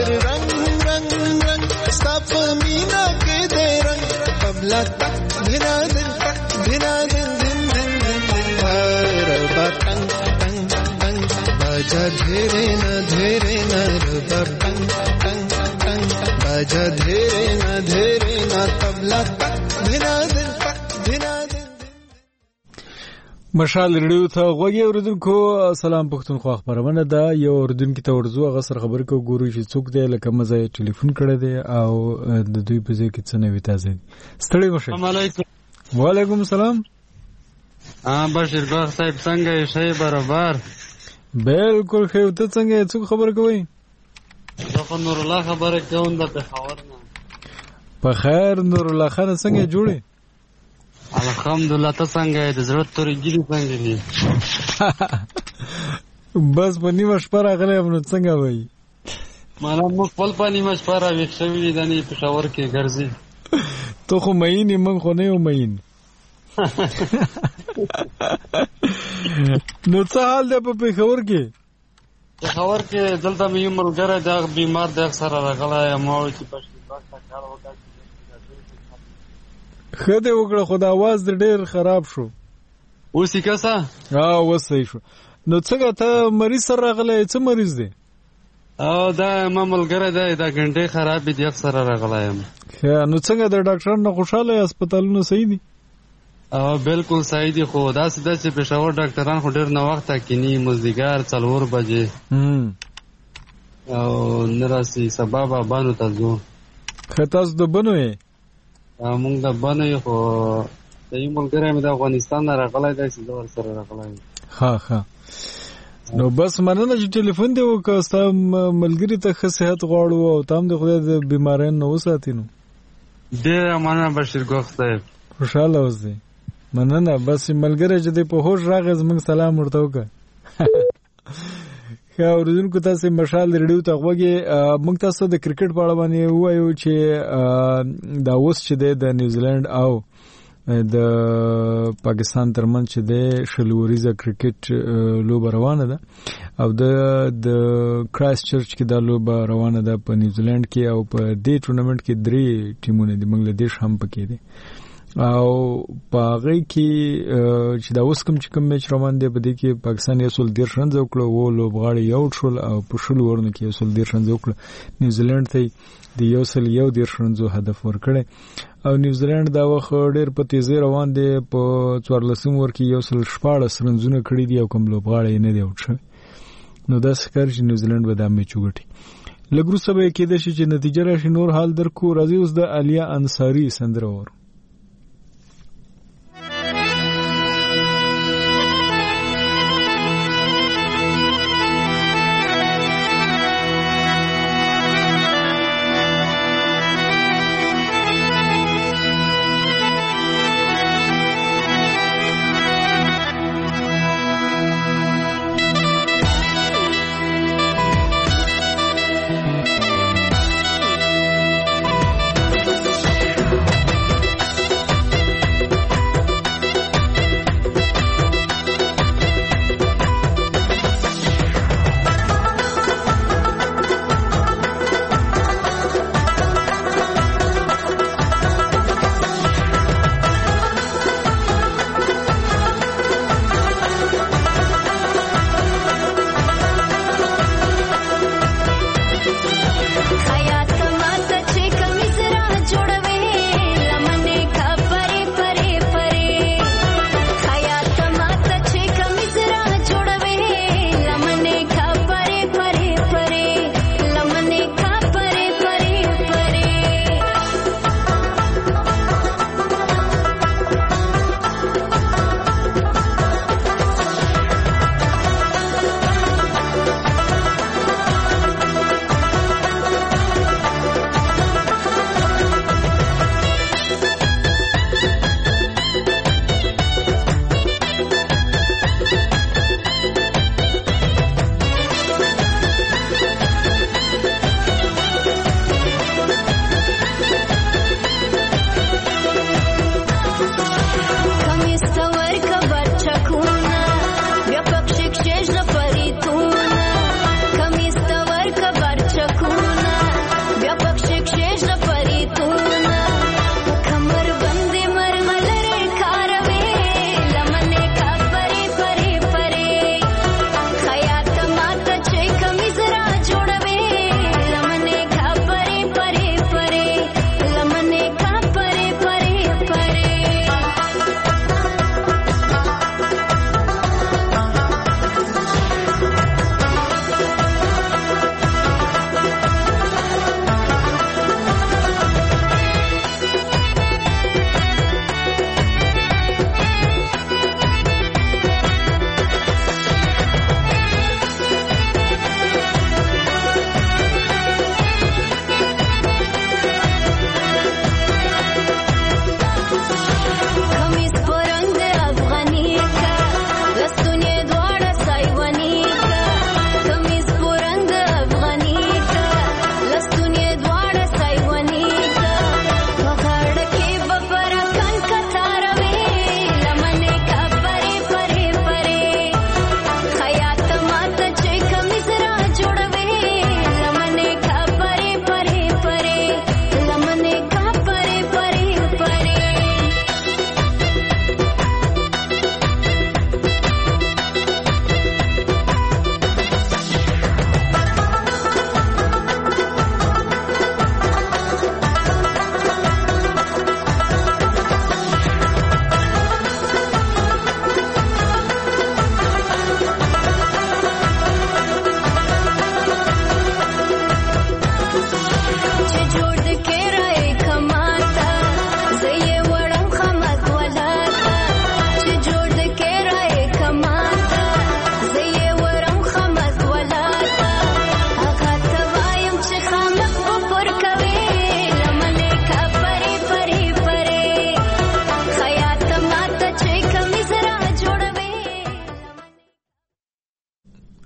रंग रंग रंग सब मीना के दे रंग तबला तक धिना दिन दिन दिन रबा टंग टंग टंग बाजा धेरे न रबा टंग टंग टंग बाजा धेरे न तबला तक धिना दिन مشال ریډیو ته غوږی اوریدونکو سلام پښتونخوا خبرونه ده یو اوریدونکو ته ورزو هغه سره خبرې کو ګورو چې څوک دی لکه مزه ټلیفون کړی دی او د دوی په ځای کې څه نوې تازه ستړي مشه السلام علیکم وعلیکم السلام بشیر ګاه صاحب څنګه یې شی برابر بالکل خو ته څنګه څوک خبر کوي زه نور الله خبره کوم د پېښور نه په خیر نور الله خان څنګه جوړه الحمدلله ته څنګه د زړه تورې ګیری څنګه دي بس په نیمه شپه راغلی نو څنګه وایي مانا موږ خپل په نیمه شپه راویښ شوي دي د پېښور کې ګرځي ته خو مین یې موږ خو نه یو مین نو څه حال دی په پېښور کې پېښور کې دلته مې یو ملګری د بیمار د سره راغلی ما وایي چې پښتونخوا ته کار وکړه خدای وکړه خو د आवाज ډېر خراب شو اوس یې کسا اوس صحیح شو نو څنګه ته مریض سره راغلی څه مریض دی او دا ما ملګری دی دا ګنټې خراب دي اکثر راغلی یم نو څنګه د ډاکټر نه خوشاله هسپتالونه صحیح دي بالکل صحیح دي خو داسې پېښور ډاکټران خو ډېر نه وخته کینی مازدیګر 4 بجې او نه راسي سبا به بانو ته ځو ښه تاسو د بنو یې مونږ د بنو یې خو د یو ملګری مې د افغانستان نه راغلی دی چې زه ورسره راغلی یم ښه نو بس مننه چې ټلیفون دې وکړه ستا ملګري ته ښه صحت غواړو او ته هم د خدای د بیماریانو نه وساتې نو ډېره مننه بشیر ګوښ صاحب خوشحاله اوسئ مننه بس ملګری چې دی په هوش راغی زموږ سلام ورته وکړه ښه اورېدونکو تاسې مشال ریډیو ته غوږی موږ تاسو د کرکټ په اړه باندې ووایو چې دا اوس چې دی د نیوزیلینډ او د پاکستان ترمنځ چې دی شل وریزه کرکټ لوبه روانه ده او د کرایسټ چرچ کې دا لوبه روانه ده په نیوزیلینډ کې او په دې ټورنمنټ کې 3 ټیمونه دي بنگلاديش هم پکې دي او په هغه کې چې دا اوس کوم میچ روان دی په دې کې پاکستان یو 13 رن وکړو او لوبغاړي یو شول او په شل ورنه کې یو 13 رن وکړو نیوزیلینډ ته د یو 13 رن هدف ورکړي او نیوزیلینډ دا وخت ډېر په تیزی روان دی په 14 ور کې یو 14 رنونه کړی دي او کوم لوبغاړي نه دی وټ نو دا ښکار چې نیوزیلینډ به دا میچ وګټي لګرو سبا کې د شي چې نتیجه راشي نور حال درکو راځي اوس د علیا انصاری سندره ور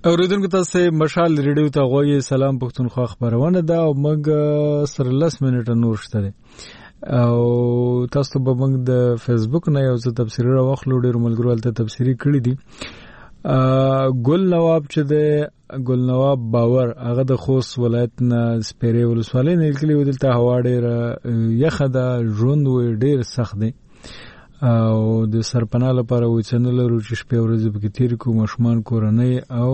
اوریدونکو تاسو مشال ریډیو ته غوي سلام پښتونخوا خبرونه ده او موږ سره 10 منټه نور شته او تاسو به موږ د فیسبوک نه یو څه تفسیری راوخلو ډیر ملګرو ته تفسیری کړی دي ګل نواب چې د ګل نواب باور هغه د خوست ولایت نه سپیرې ولسوالۍ نه کلی ودلته هوا ډیر یخه ده ژوند ډیر سخت دی او د سرپناه لپاره و چې نه لرو چې شپه ورځې په تیر کو مشمان کورنۍ او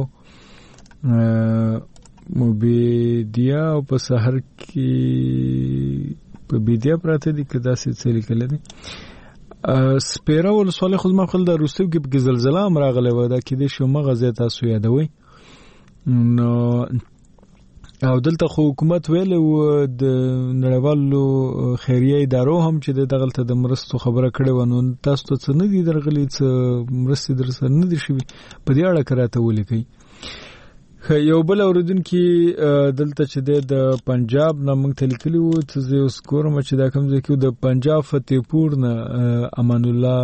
مبيدیا او په سحر کې په بيدیا پراته دي کدا سې څه لیکل دي سپیره ولسوالۍ خو ما خپل د روسو کې په زلزلہ امراغله و دا کې د شومه غزه تاسو یادوي نو او دلته خو حکومت ویل او د نړیوالو خیریه ادارو هم چې دغلته د مرستو خبره کړې و نو تاسو ته څه نه دي درغلي څه مرستې درسره نه دي شوي په دې اړه کراته ولیکي یو بل اوریدونکو دلته چې د پنجاب نامنګ تلکلی و چې اوس کوم چې دا کوم ځکه د پنجاب فتحپور نه امان الله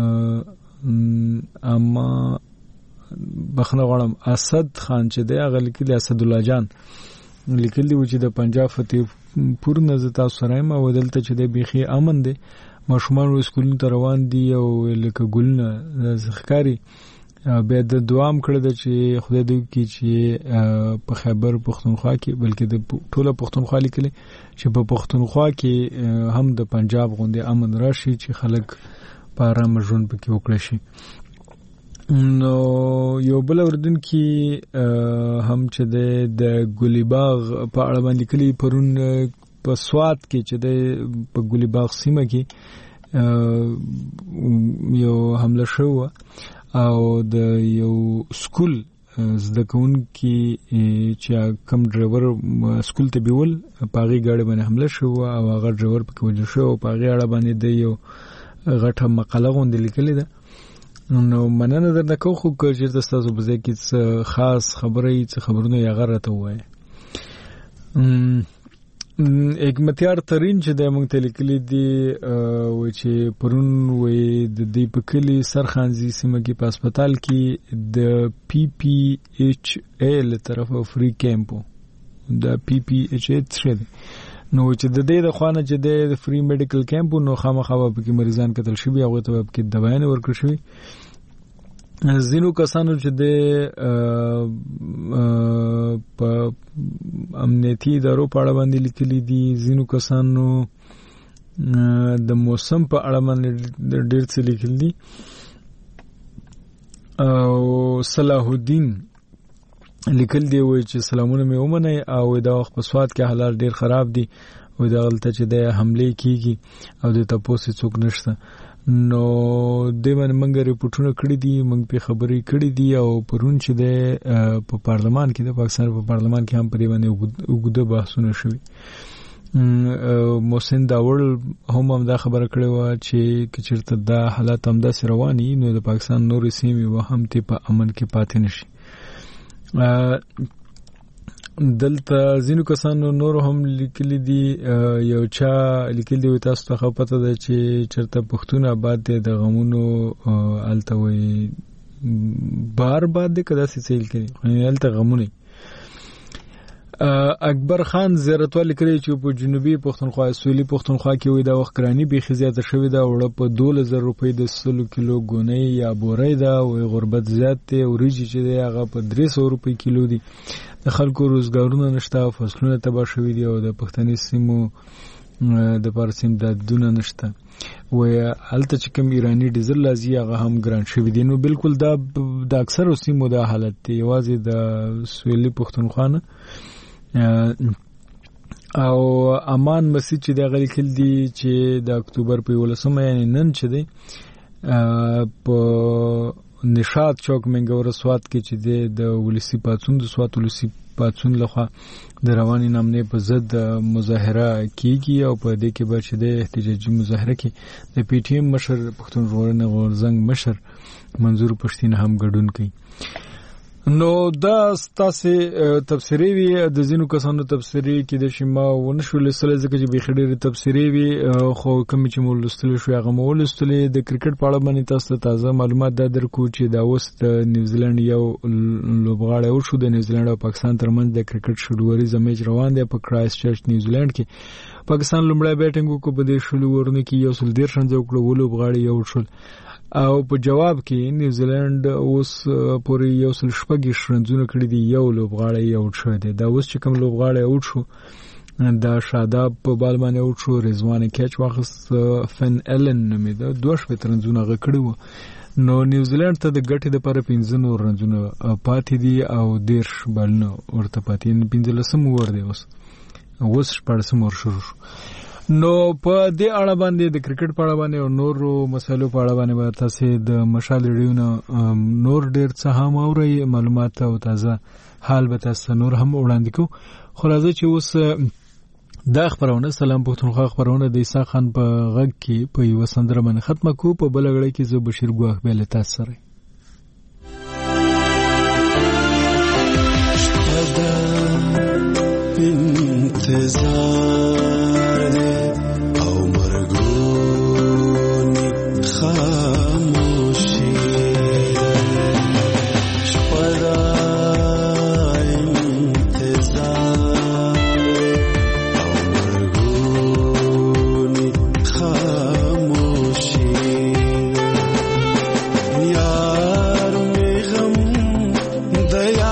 اما بخنه غړم اسد خان چې دی هغه لیکلی اسد الله جان لیکلی و چې د پنجاب فتحپور نه زتا سره ما ودلته چې د بيخي امن دی ماشومان سکولونو ته روان دي او لکه ګلنه ځخکاری به د دوام کړی د چې خدای دې کی چې په خیبر پښتونخوا کې بلکې د ټوله پښتونخوا لیکلي چې په پښتونخوا کې هم د پنجاب غوندې امن راشي چې خلک په آرام ژوند پکې وکړي شي نو یو بل اوردونکو هم چې د ګلیباغ په اړه باندې کلی پرون په سوات کې چې د په ګلیباغ سیمه کې یو حمله شو او د یو سکول زده کوونکي چې کوم ډرایور سکول ته بیول پاغي گاډي باندې حمله شو او هغه ډرایور په وجه شو پاغي اړه باندې د یو غټه مقاله غونډه لیکلې ده نو مننه درنه کو خو چې تاسو به ځکه خاص خبرونه یې غره ته وایي حکمتیار ترين چې د مونږ ته لیکلي دي و چې پرون وې د دې په کلی سرخانزي سیمه کې په هسپتال کې د پی پی ایچ ال طرفه فری کیمپو د پی پی ایچ څه نو چې د دې د خوانه چې د فری میډیکل کیمپو نو خامخا په کې مریضان کتل شوی هغه ته په کې دوايانه ورکړ شوی زینو کسانو چې د په امنیتي ادارو په اړه باندې لیکلي دي زینو کسانو د موسم په اړه باندې ډېر څه لیکلي دي او صلاح الدین لیکل دی وای چې سلامونه مې ومنه او دا وخت په سواد کې حالات ډېر خراب دي او دا غلطه چې د حمله کیږي او د تاسو څوک نشته نو د منګ ریپورتونه کړی دي موږ په خبرې کړې دي او پرون چې د په پارلمان کې د پاکستان په پارلمان کې هم پرې باندې وګړه بحثونه شوي محسن داور هم دا خبره کړې و چې چیرته دا حالات هم د رواني نو د پاکستان نورې سیمې و هم ته په امن کې پاتې نشي دلته زینو کسانو نور هم لیکلي دي یو چا لیکلي وي تاسو ته پته ده چې چرته پښتون آباد دي د غمونو التوي بار بعد کدا سې لیکلي الته غمونه اکبر خان زیارت والی کړی چې په جنوبي پښتونخوا سویلي پښتونخوا کې وي دا وخت رانی به خزیات شوی دا وړ په 2000 روپۍ د 100 کیلو غونې یا بورې دا وي غربت زیات ته اوریجی چې هغه په 300 روپۍ کیلو دي د خلکو روزګارونه نشته فصلونه تباہ شوی دي او د پښتني سیمو د پارسیم د دونه نشته وي الته چې کوم ایرانی ډیزل لازم هغه هم ګران شوی دي نو بالکل دا د اکثر سیمو د حالت دی یوازې د سویلي پښتونخوا نه او امان مسجد چې د غلی کل دی چې د اکتوبر په 18 یعنی نن چې دی په نشاط چوک منګور سوات کې چې د ولسی پاتون د سوات ولسی پاتون لخوا د رواني نامنې په ضد مظاهره کیږي او په دې کې به چې د احتجاجي مظاهره کې د پی ټی ایم مشر پښتون ژغورنې غورزنګ مشر منظور پښتين هم ګډون کوي نو دا ستاسو تفسیری وی د زینو کسانو تفسیری کې د شیما ونشو لسله ځکه چې به خډيري تفسیری وی خو کوم چې مول لستل شو هغه مول لستل د کرکټ په اړه باندې تاسو تازه معلومات درکو چې دا وست نیوزیلند یو لوبغاړی او شو د نیوزیلند او پاکستان ترمنځ د کرکټ شډوري میچ روان دی په کرایست چرچ نیوزیلند کې پاکستان لومړی بیټینګ کو په دې شلو ورنه کې یو سل ډیر شنځ وکړو لوبغاړی یو شول او په جواب کې نیوزیلند اوس پورې یو سل شپږ شرنځونه کړی دی یو لوبغاړی یو شو دی دا اوس چې کوم لوبغاړی او شو دا شاداب په بال باندې او شو رضوان کیچ واخست فن ایلن نومې دا دوه شپږ ترنځونه غکړو نو نیوزیلند ته د ګټې لپاره 15 نور رنځونه پاتې دي او 10 بلنه ورته پاتې 15 ور دی اوس شپږ ور شروع نو په دې اړه باندې د کرکټ په اړه باندې او نورو مسایلو په اړه باندې تاسو د مشال ریډیو نور ډیر څه هم اوري معلومات او تازه حال به تاسو نور هم وړاندې کو خو راځي چې اوس دا خبرونه سلام پښتونخوا خبرونه د عیسی خان په غږ کې په یو سندره باندې ختمه کو په بل غړي کې زه بشیر ګواخ به له تاسو سره انتظار او مرګونی خاموشي شپدا انتظار او مرګونی خاموشي یار می غم دیا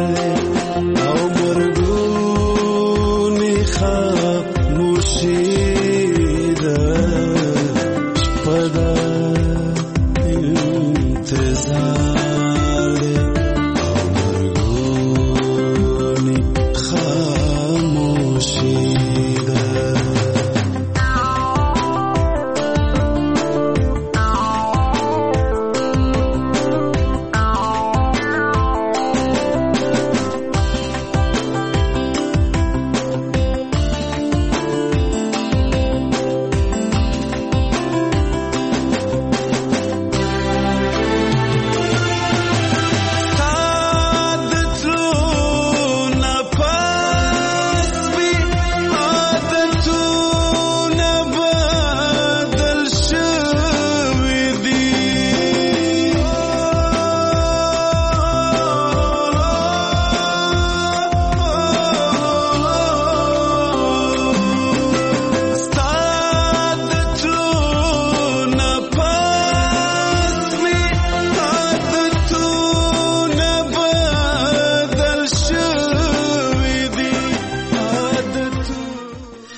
خاموشی